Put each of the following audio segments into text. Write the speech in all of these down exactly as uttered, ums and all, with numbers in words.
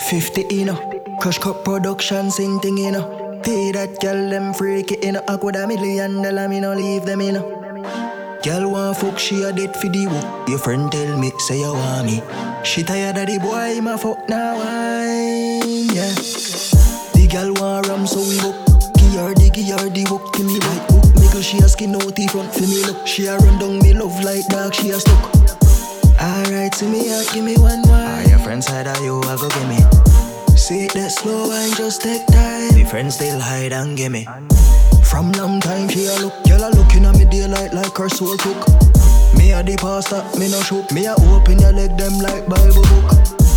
fifty, you know. Crush Cup Production, sing thing, you know. Pay that girl, them freaky, you know. I could a million dollar, me no leave them, you know. Girl want fuck, she a dead for the work. Your friend tell me, say you want me. She tired of the boy, my fuck now, wine, yeah. The girl want ram, so we hook. Give her the, give her the hook, give me like hook. Make her she a skin out the front for me look. She a run down me love like dog, she a stuck. Alright, see me out, give me one more. Ah, your friend side of you, I go give me. Say that slow and just take time. The friends still hide and give me. From long time she a look, girl a looking at me daylight like her soul cook. Me a the pastor, me no shook. Me a open your leg them like Bible book.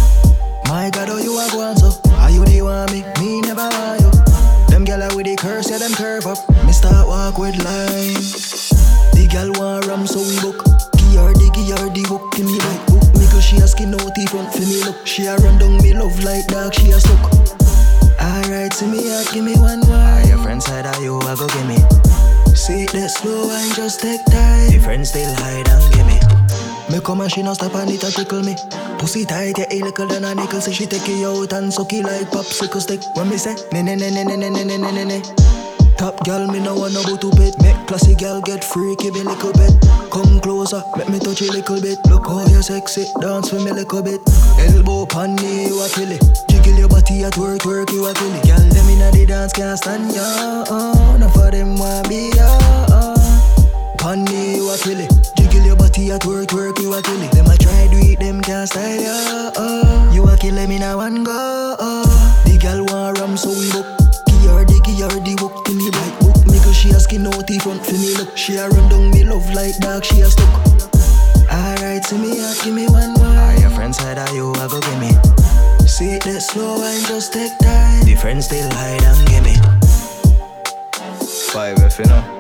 My God, oh you a go on so? Are you the want me? Me never want you. Them gyal a with the curse, yeah them curve up. Me start walk with line. The gyal want ram so we book. Give her the, give her the book, give me like book. Make her she a skin out the front for me look. She a run down me love like dog, she a suck. Alright, see me out, give me one more. Ah, your friend side of you, I go give me. Say that slow and just take time. The friends still hide and give me. Me come and she no stop and it a tickle me. Pussy tight, yeah, a little than a nickel. Say she take it out and suck it like popsicle stick. When me say, ne ne ne ne ne ne ne ne ne ne ne. Top girl, me no want no go to bed. Make classy girl get freaky, be little bit. Come closer, make me touch you little bit. Look how you sexy, dance for me little bit. Elbow pan me, you a kill it. Jiggle your body at work, work, you a kill it. Girl, them inna the dance can't stand ya. Oh, none for them want be ya. Oh. Pan me, you a kill it. Jiggle your body at work, work, you a kill it. Them a try do it, them can't style ya. Oh, you a kill them inna one go. Oh. The girl want ram, so we book. Give her the, give her the book, give me like book. Make her she a skin out the front for me look. She a run down me love like dog, she a stuck. Alright, see me out, give me one more. Ah, your friend side of you, I go give me. Say that slow and just take time. The friends still hide and give me. Five F, you know.